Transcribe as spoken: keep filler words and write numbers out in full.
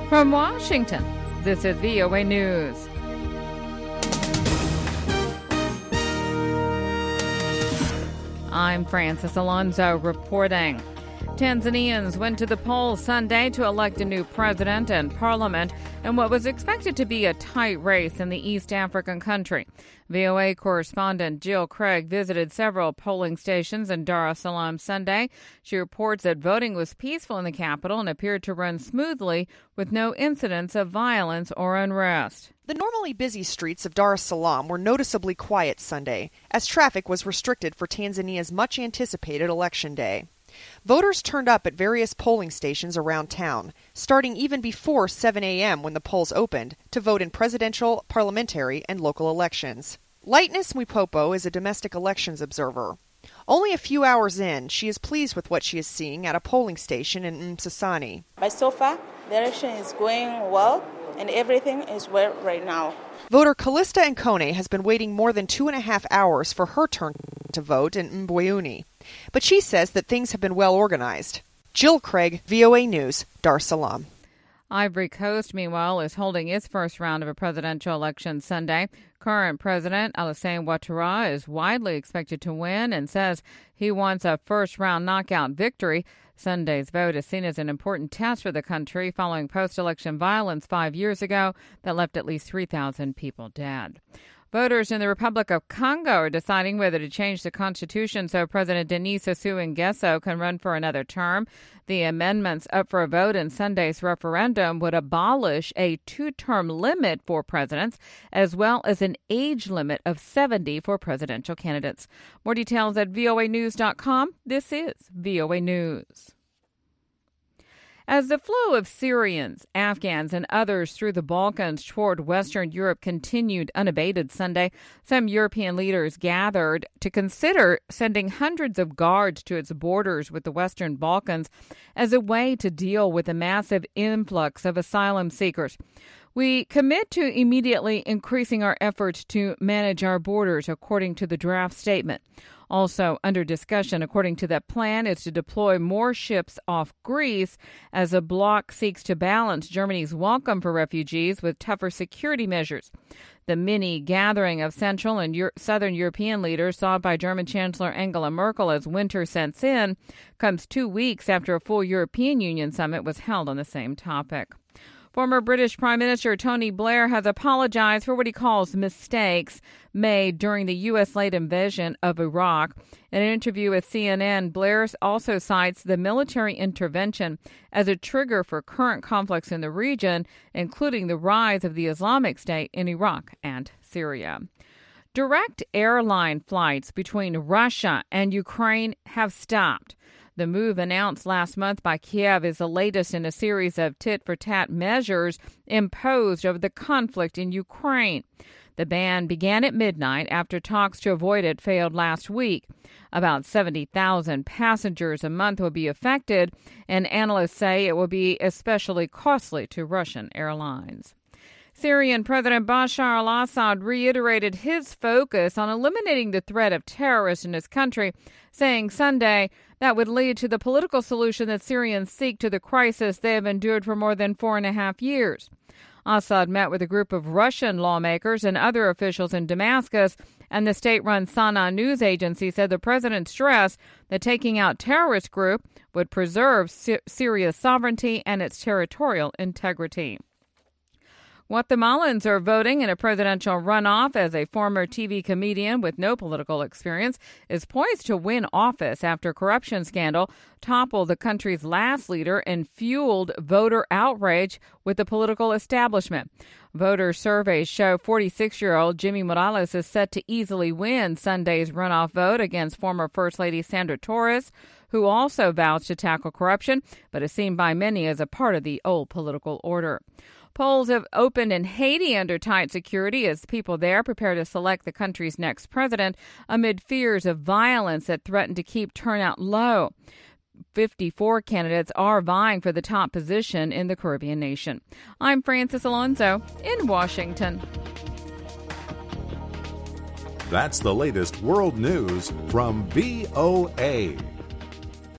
From Washington, this is V O A News. I'm Francis Alonso reporting. Tanzanians went to the polls Sunday to elect a new president and parliament in what was expected to be a tight race in the East African country. V O A correspondent Jill Craig visited several polling stations in Dar es Salaam Sunday. She reports that voting was peaceful in the capital and appeared to run smoothly with no incidents of violence or unrest. The normally busy streets of Dar es Salaam were noticeably quiet Sunday, as traffic was restricted for Tanzania's much-anticipated election day. Voters turned up at various polling stations around town, starting even before seven a.m. when the polls opened, to vote in presidential, parliamentary, and local elections. Lightness Mwipopo is a domestic elections observer. Only a few hours in, she is pleased with what she is seeing at a polling station in Msasani. But so far, the election is going well, and everything is well right now. Voter Callista Nkone has been waiting more than two and a half hours for her turn to vote in Mbuyuni. But she says that things have been well organized. Jill Craig, V O A News, Dar es Salaam. Ivory Coast, meanwhile, is holding its first round of a presidential election Sunday. Current President Alassane Ouattara is widely expected to win and says he wants a first-round knockout victory. Sunday's vote is seen as an important test for the country following post-election violence five years ago that left at least three thousand people dead. Voters in the Republic of Congo are deciding whether to change the constitution so President Denis Sassou Nguesso can run for another term. The amendments up for a vote in Sunday's referendum would abolish a two-term limit for presidents, as well as an age limit of seventy for presidential candidates. More details at V O A news dot com. This is V O A News. As the flow of Syrians, Afghans, and others through the Balkans toward Western Europe continued unabated Sunday, some European leaders gathered to consider sending hundreds of guards to its borders with the Western Balkans as a way to deal with the massive influx of asylum seekers. We commit to immediately increasing our efforts to manage our borders, according to the draft statement. Also under discussion, according to that plan, is to deploy more ships off Greece as a bloc seeks to balance Germany's welcome for refugees with tougher security measures. The mini-gathering of Central and Euro- Southern European leaders sought by German Chancellor Angela Merkel as winter sets in comes two weeks after a full European Union summit was held on the same topic. Former British Prime Minister Tony Blair has apologized for what he calls mistakes made during the U S-led invasion of Iraq. In an interview with C N N, Blair also cites the military intervention as a trigger for current conflicts in the region, including the rise of the Islamic State in Iraq and Syria. Direct airline flights between Russia and Ukraine have stopped. The move announced last month by Kiev is the latest in a series of tit-for-tat measures imposed over the conflict in Ukraine. The ban began at midnight after talks to avoid it failed last week. About seventy thousand passengers a month will be affected, and analysts say it will be especially costly to Russian airlines. Syrian President Bashar al-Assad reiterated his focus on eliminating the threat of terrorists in his country, saying Sunday that would lead to the political solution that Syrians seek to the crisis they have endured for more than four and a half years. Assad met with a group of Russian lawmakers and other officials in Damascus, and the state-run Sana news agency said the president stressed that taking out terrorist group would preserve Sy- Syria's sovereignty and its territorial integrity. Guatemalans are voting in a presidential runoff as a former T V comedian with no political experience is poised to win office after corruption scandal toppled the country's last leader and fueled voter outrage with the political establishment. Voter surveys show forty-six-year-old Jimmy Morales is set to easily win Sunday's runoff vote against former First Lady Sandra Torres, who also vows to tackle corruption, but is seen by many as a part of the old political order. Polls have opened in Haiti under tight security as people there prepare to select the country's next president amid fears of violence that threaten to keep turnout low. fifty-four candidates are vying for the top position in the Caribbean nation. I'm Francis Alonso in Washington. That's the latest world news from V O A.